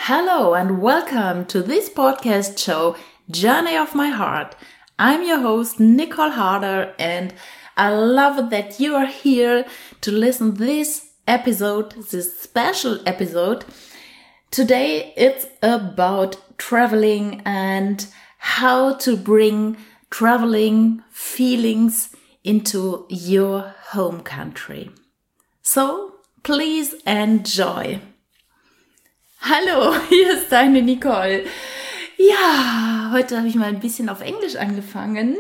Hello and welcome to this podcast show, Journey of My Heart. I'm your host, Nicole Harder, and I love that you are here to listen this episode, this special episode. Today it's about traveling and how to bring traveling feelings into your home country. So, please enjoy. Hallo, hier ist deine Nicole. Ja, heute habe ich mal ein bisschen auf Englisch angefangen,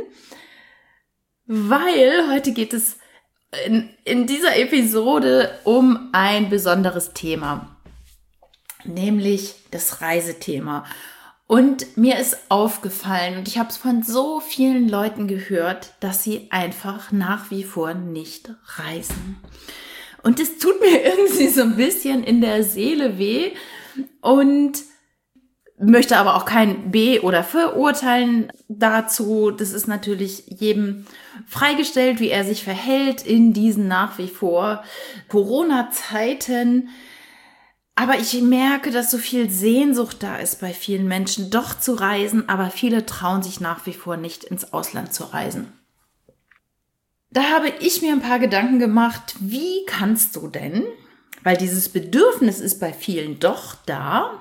weil heute geht es in dieser Episode um ein besonderes Thema, nämlich das Reisethema. Und mir ist aufgefallen, und ich habe es von so vielen Leuten gehört, dass sie einfach nach wie vor nicht reisen. Und es tut mir irgendwie so ein bisschen in der Seele weh, und möchte aber auch kein B- oder verurteilen dazu. Das ist natürlich jedem freigestellt, wie er sich verhält in diesen nach wie vor Corona-Zeiten. Aber ich merke, dass so viel Sehnsucht da ist bei vielen Menschen, doch zu reisen, aber viele trauen sich nach wie vor nicht, ins Ausland zu reisen. Da habe ich mir ein paar Gedanken gemacht, wie kannst du denn, weil dieses Bedürfnis ist bei vielen doch da,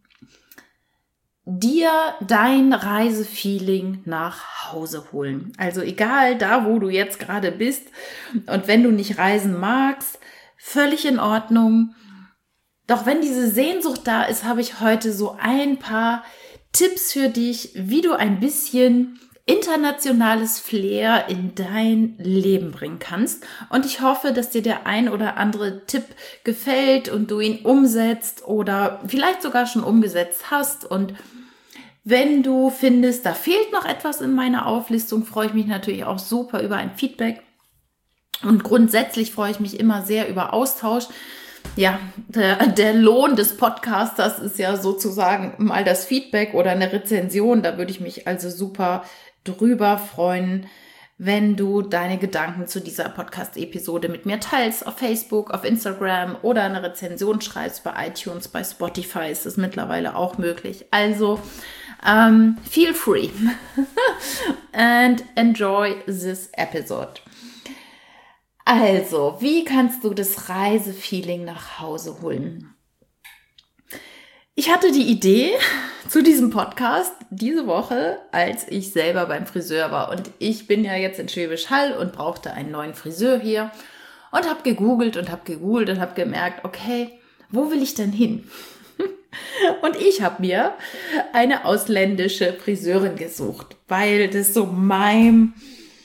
dir dein Reisefeeling nach Hause holen. Also egal, da wo du jetzt gerade bist und wenn du nicht reisen magst, völlig in Ordnung. Doch wenn diese Sehnsucht da ist, habe ich heute so ein paar Tipps für dich, wie du ein bisschen internationales Flair in dein Leben bringen kannst. Und ich hoffe, dass dir der ein oder andere Tipp gefällt und du ihn umsetzt oder vielleicht sogar schon umgesetzt hast. Und wenn du findest, da fehlt noch etwas in meiner Auflistung, freue ich mich natürlich auch super über ein Feedback. Und grundsätzlich freue ich mich immer sehr über Austausch. Ja, der Lohn des Podcasters ist ja sozusagen mal das Feedback oder eine Rezension. Da würde ich mich also super drüber freuen, wenn du deine Gedanken zu dieser Podcast-Episode mit mir teilst auf Facebook, auf Instagram oder eine Rezension schreibst bei iTunes, bei Spotify ist es mittlerweile auch möglich. Also, feel free and enjoy this episode. Also, wie kannst du das Reisefeeling nach Hause holen? Ich hatte die Idee zu diesem Podcast diese Woche, als ich selber beim Friseur war. Und ich bin ja jetzt in Schwäbisch Hall und brauchte einen neuen Friseur hier. Und habe gegoogelt und habe gemerkt, okay, wo will ich denn hin? Und ich habe mir eine ausländische Friseurin gesucht, weil das so mein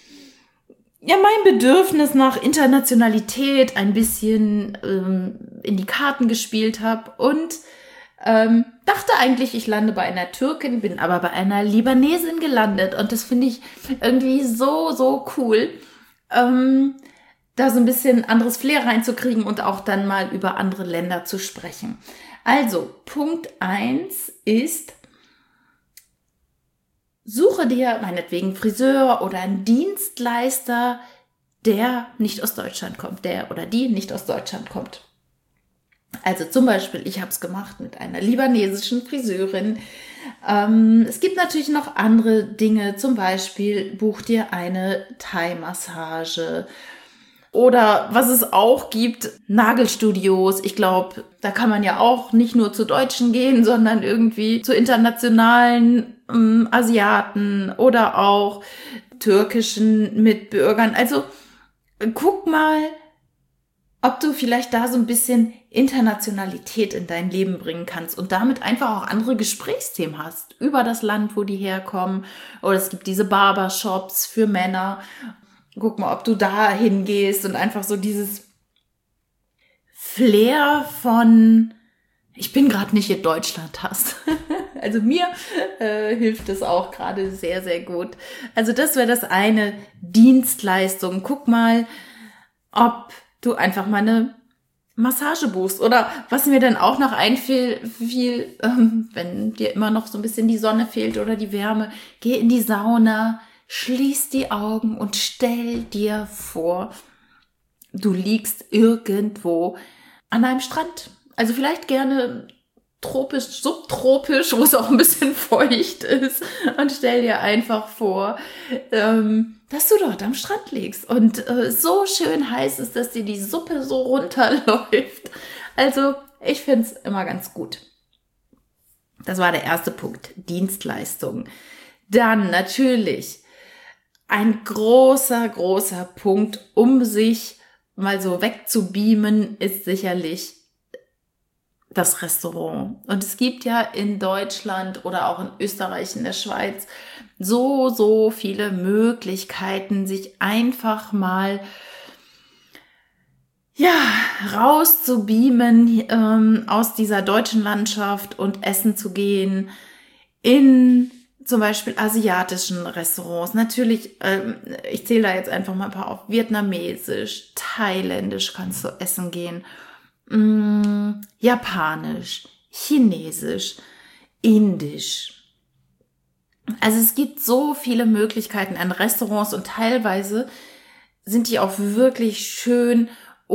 Bedürfnis nach Internationalität ein bisschen in die Karten gespielt habe und dachte eigentlich, ich lande bei einer Türkin, bin aber bei einer Libanesin gelandet und das finde ich irgendwie so cool, da so ein bisschen anderes Flair reinzukriegen und auch dann mal über andere Länder zu sprechen. Also, Punkt 1 ist, suche dir meinetwegen Friseur oder einen Dienstleister, der nicht aus Deutschland kommt, der oder die nicht aus Deutschland kommt. Also zum Beispiel, ich habe es gemacht mit einer libanesischen Friseurin. Es gibt natürlich noch andere Dinge, zum Beispiel buch dir eine Thai-Massage oder was es auch gibt, Nagelstudios. Ich glaube, da kann man ja auch nicht nur zu Deutschen gehen, sondern irgendwie zu internationalen Asiaten oder auch türkischen Mitbürgern. Also guck mal, ob du vielleicht da so ein bisschen Internationalität in dein Leben bringen kannst und damit einfach auch andere Gesprächsthemen hast über das Land, wo die herkommen. Oder es gibt diese Barbershops für Männer. Guck mal, ob du da hingehst und einfach so dieses Flair von ich bin gerade nicht in Deutschland hast. Also mir hilft es auch gerade sehr, sehr gut. Also das wäre das eine, Dienstleistung. Guck mal, ob du einfach mal eine Massage buchst. Oder was mir dann auch noch einfiel, wenn dir immer noch so ein bisschen die Sonne fehlt oder die Wärme, geh in die Sauna, schließ die Augen und stell dir vor, du liegst irgendwo an einem Strand. Also vielleicht gerne tropisch, subtropisch, wo es auch ein bisschen feucht ist. Und stell dir einfach vor, dass du dort am Strand liegst und so schön heiß ist, dass dir die Suppe so runterläuft. Also ich finde es immer ganz gut. Das war der erste Punkt, Dienstleistungen. Dann natürlich ein großer Punkt, um sich mal so wegzubeamen, ist sicherlich das Restaurant. Und es gibt ja in Deutschland oder auch in Österreich, in der Schweiz so viele Möglichkeiten, sich einfach mal rauszubeamen aus dieser deutschen Landschaft und essen zu gehen in zum Beispiel asiatischen Restaurants. Natürlich, ich zähle da jetzt einfach mal ein paar auf. Vietnamesisch, thailändisch kannst du essen gehen, japanisch, chinesisch, indisch. Also es gibt so viele Möglichkeiten an Restaurants und teilweise sind die auch wirklich schön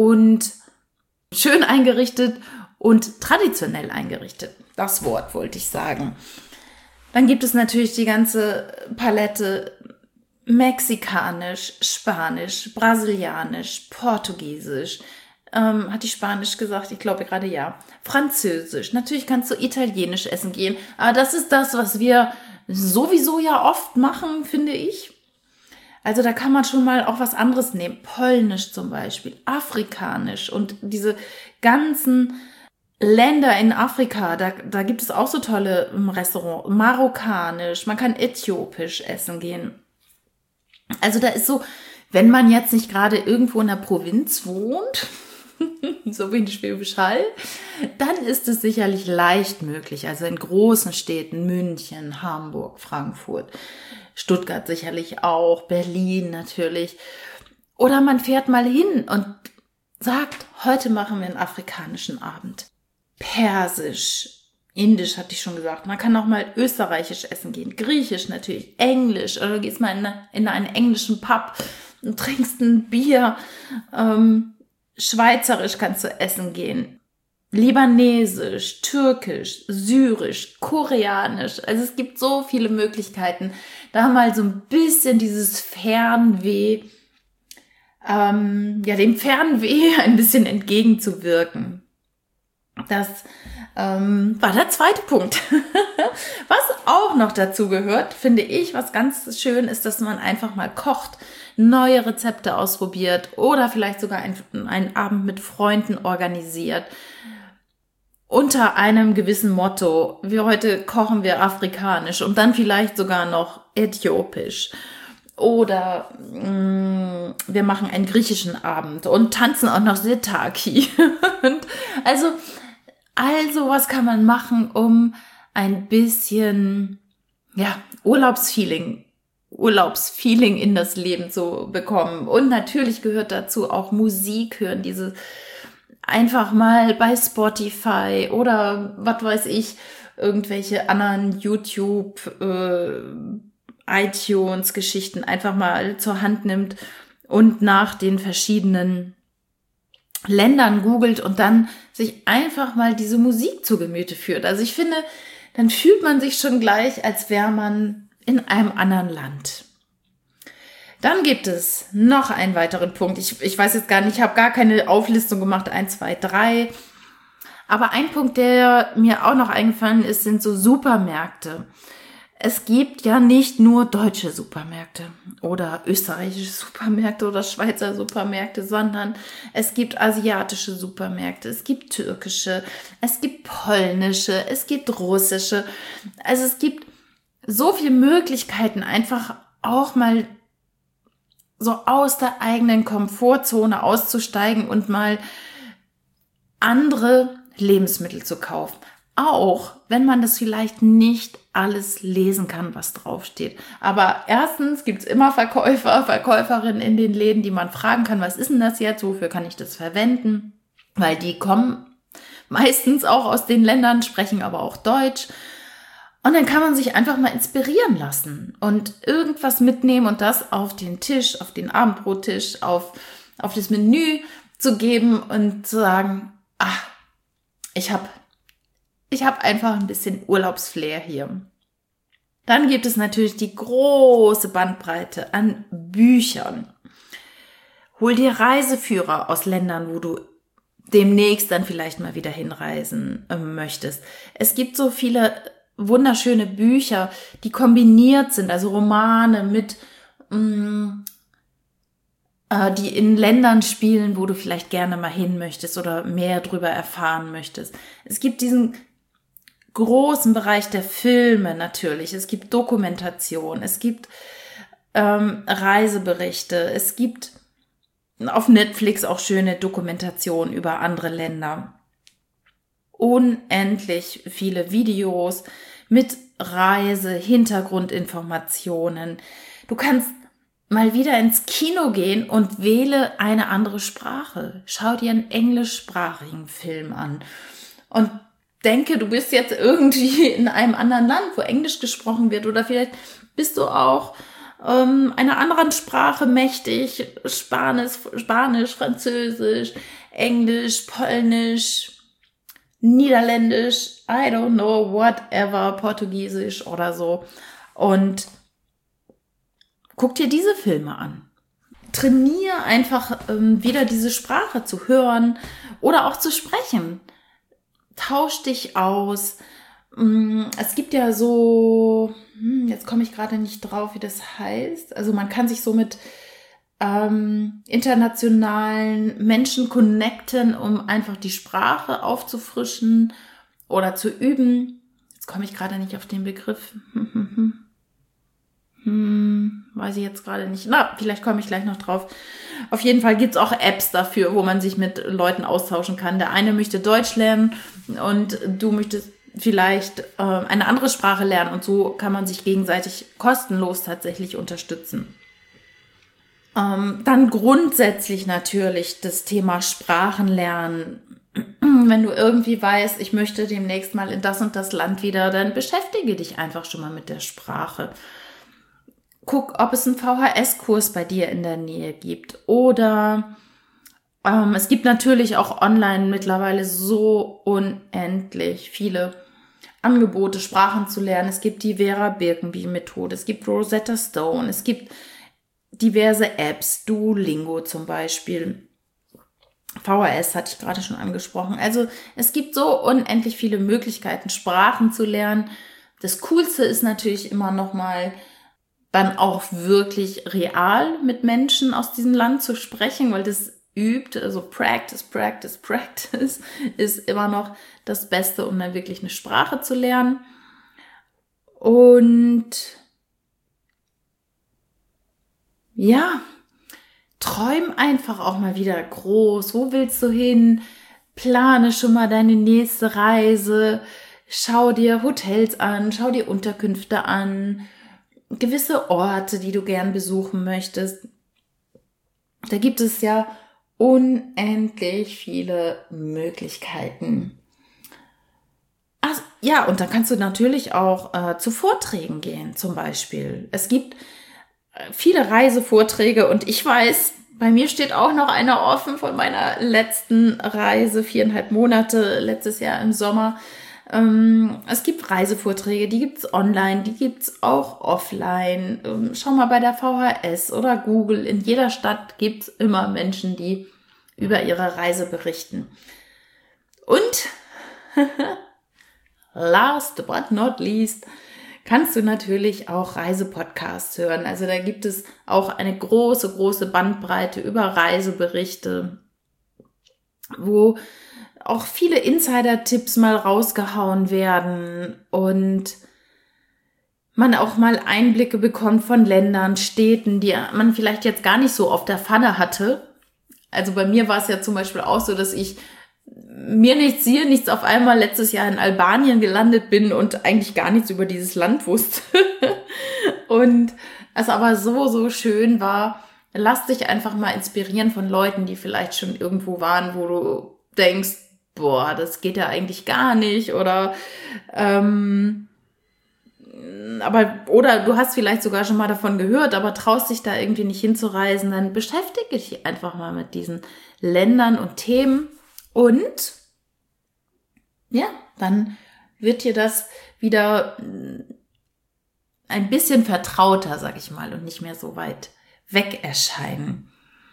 eingerichtet und traditionell eingerichtet. Das Wort wollte ich sagen. Dann gibt es natürlich die ganze Palette mexikanisch, spanisch, brasilianisch, portugiesisch. Hat die Spanisch gesagt? Ich glaube gerade ja. Französisch. Natürlich kannst du italienisch essen gehen. Aber das ist das, was wir sowieso ja oft machen, finde ich. Also da kann man schon mal auch was anderes nehmen. Polnisch zum Beispiel, afrikanisch und diese ganzen Länder in Afrika, da gibt es auch so tolle Restaurants. Marokkanisch, man kann äthiopisch essen gehen. Also da ist so, wenn man jetzt nicht gerade irgendwo in der Provinz wohnt, so wie in Schwäbisch Hall, dann ist es sicherlich leicht möglich. Also in großen Städten, München, Hamburg, Frankfurt, Stuttgart sicherlich auch, Berlin natürlich. Oder man fährt mal hin und sagt, heute machen wir einen afrikanischen Abend. Persisch, Indisch hatte ich schon gesagt. Man kann auch mal österreichisch essen gehen, Griechisch natürlich, Englisch. Oder du gehst mal in einen englischen Pub und trinkst ein Bier. Schweizerisch kannst du essen gehen. Libanesisch, Türkisch, Syrisch, Koreanisch. Also es gibt so viele Möglichkeiten, da mal so ein bisschen dieses Fernweh, dem Fernweh ein bisschen entgegenzuwirken. Das war der zweite Punkt. Was auch noch dazu gehört, finde ich, was ganz schön ist, dass man einfach mal kocht, neue Rezepte ausprobiert oder vielleicht sogar einen Abend mit Freunden organisiert. Unter einem gewissen Motto, wie heute kochen wir afrikanisch und dann vielleicht sogar noch äthiopisch. Oder wir machen einen griechischen Abend und tanzen auch noch Sitaki. Also was kann man machen, um ein bisschen Urlaubsfeeling in das Leben zu bekommen. Und natürlich gehört dazu auch Musik hören, diese einfach mal bei Spotify oder was weiß ich, irgendwelche anderen YouTube, iTunes-Geschichten einfach mal zur Hand nimmt und nach den verschiedenen Ländern googelt und dann sich einfach mal diese Musik zu Gemüte führt. Also ich finde, dann fühlt man sich schon gleich, als wäre man in einem anderen Land. Dann gibt es noch einen weiteren Punkt. Ich weiß jetzt gar nicht, ich habe gar keine Auflistung gemacht, 1, 2, 3. Aber ein Punkt, der mir auch noch eingefallen ist, sind so Supermärkte. Es gibt ja nicht nur deutsche Supermärkte oder österreichische Supermärkte oder Schweizer Supermärkte, sondern es gibt asiatische Supermärkte, es gibt türkische, es gibt polnische, es gibt russische. Also es gibt so viele Möglichkeiten, einfach auch mal so aus der eigenen Komfortzone auszusteigen und mal andere Lebensmittel zu kaufen. Auch wenn man das vielleicht nicht alles lesen kann, was draufsteht. Aber erstens gibt's immer Verkäuferinnen in den Läden, die man fragen kann, was ist denn das jetzt, wofür kann ich das verwenden? Weil die kommen meistens auch aus den Ländern, sprechen aber auch Deutsch. Und dann kann man sich einfach mal inspirieren lassen und irgendwas mitnehmen und das auf den Tisch, auf den Abendbrottisch, auf das Menü zu geben und zu sagen, ich habe ich habe einfach ein bisschen Urlaubsflair hier. Dann gibt es natürlich die große Bandbreite an Büchern. Hol dir Reiseführer aus Ländern, wo du demnächst dann vielleicht mal wieder hinreisen möchtest. Es gibt so viele wunderschöne Bücher, die kombiniert sind, also Romane mit, die in Ländern spielen, wo du vielleicht gerne mal hin möchtest oder mehr drüber erfahren möchtest. Es gibt diesen großen Bereich der Filme natürlich. Es gibt Dokumentation, es gibt Reiseberichte, es gibt auf Netflix auch schöne Dokumentationen über andere Länder. Unendlich viele Videos mit Hintergrundinformationen. Du kannst mal wieder ins Kino gehen und wähle eine andere Sprache. Schau dir einen englischsprachigen Film an und denke, du bist jetzt irgendwie in einem anderen Land, wo Englisch gesprochen wird, oder vielleicht bist du auch einer anderen Sprache mächtig, Spanisch, Französisch, Englisch, Polnisch, Niederländisch, I don't know, whatever, Portugiesisch oder so. Und guck dir diese Filme an. Trainiere einfach wieder diese Sprache zu hören oder auch zu sprechen. Tausch dich aus. Es gibt ja so, jetzt komme ich gerade nicht drauf, wie das heißt. Also man kann sich so mit internationalen Menschen connecten, um einfach die Sprache aufzufrischen oder zu üben. Jetzt komme ich gerade nicht auf den Begriff. Weiß ich jetzt gerade nicht. Na, vielleicht komme ich gleich noch drauf. Auf jeden Fall gibt's auch Apps dafür, wo man sich mit Leuten austauschen kann. Der eine möchte Deutsch lernen und du möchtest vielleicht eine andere Sprache lernen, und so kann man sich gegenseitig kostenlos tatsächlich unterstützen. Dann grundsätzlich natürlich das Thema Sprachenlernen. Wenn du irgendwie weißt, ich möchte demnächst mal in das und das Land wieder, dann beschäftige dich einfach schon mal mit der Sprache. Guck, ob es einen VHS-Kurs bei dir in der Nähe gibt. Oder es gibt natürlich auch online mittlerweile so unendlich viele Angebote, Sprachen zu lernen. Es gibt die Vera Birkenbiel-Methode, es gibt Rosetta Stone, es gibt diverse Apps, Duolingo zum Beispiel. VHS hatte ich gerade schon angesprochen. Also es gibt so unendlich viele Möglichkeiten, Sprachen zu lernen. Das Coolste ist natürlich immer noch mal dann auch wirklich real mit Menschen aus diesem Land zu sprechen, weil das übt, also Practice ist immer noch das Beste, um dann wirklich eine Sprache zu lernen. Und ja, träum einfach auch mal wieder groß. Wo willst du hin? Plane schon mal deine nächste Reise. Schau dir Hotels an, schau dir Unterkünfte an, gewisse Orte, die du gern besuchen möchtest. Da gibt es ja unendlich viele Möglichkeiten. Ach, ja, und dann kannst du natürlich auch zu Vorträgen gehen, zum Beispiel. Es gibt viele Reisevorträge und ich weiß, bei mir steht auch noch einer offen von meiner letzten Reise, 4,5 Monate, letztes Jahr im Sommer. Es gibt Reisevorträge, die gibt's online, die gibt's auch offline. Schau mal bei der VHS oder Google. In jeder Stadt gibt's immer Menschen, die über ihre Reise berichten. Und last but not least kannst du natürlich auch Reisepodcasts hören. Also da gibt es auch eine große Bandbreite über Reiseberichte, wo auch viele Insider-Tipps mal rausgehauen werden und man auch mal Einblicke bekommt von Ländern, Städten, die man vielleicht jetzt gar nicht so auf der Pfanne hatte. Also bei mir war es ja zum Beispiel auch so, dass ich mir nichts auf einmal letztes Jahr in Albanien gelandet bin und eigentlich gar nichts über dieses Land wusste. Und es aber so schön war. Lass dich einfach mal inspirieren von Leuten, die vielleicht schon irgendwo waren, wo du denkst, boah, das geht ja eigentlich gar nicht, oder oder du hast vielleicht sogar schon mal davon gehört, aber traust dich da irgendwie nicht hinzureisen, dann beschäftige dich einfach mal mit diesen Ländern und Themen und ja, dann wird dir das wieder ein bisschen vertrauter, sag ich mal, und nicht mehr so weit weg erscheinen.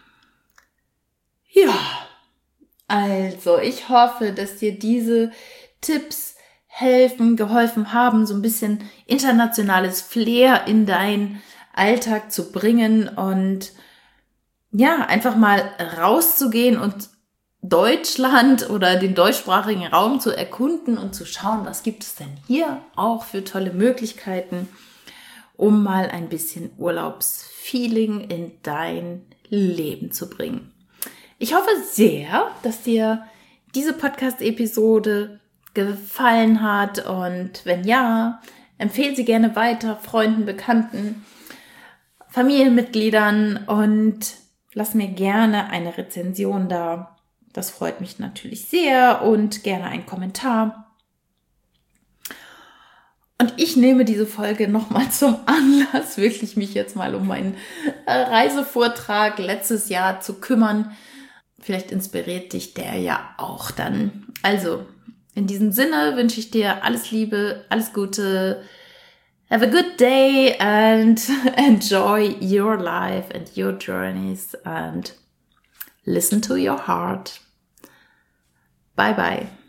Ja, also ich hoffe, dass dir diese Tipps geholfen haben, so ein bisschen internationales Flair in deinen Alltag zu bringen und ja, einfach mal rauszugehen und Deutschland oder den deutschsprachigen Raum zu erkunden und zu schauen, was gibt es denn hier auch für tolle Möglichkeiten, um mal ein bisschen Urlaubsfeeling in dein Leben zu bringen. Ich hoffe sehr, dass dir diese Podcast-Episode gefallen hat und wenn ja, empfehle sie gerne weiter Freunden, Bekannten, Familienmitgliedern und lass mir gerne eine Rezension da. Das freut mich natürlich sehr und gerne einen Kommentar. Und ich nehme diese Folge nochmal zum Anlass, wirklich mich jetzt mal um meinen Reisevortrag letztes Jahr zu kümmern. Vielleicht inspiriert dich der ja auch dann. Also, in diesem Sinne wünsche ich dir alles Liebe, alles Gute. Have a good day and enjoy your life and your journeys and listen to your heart. Bye bye.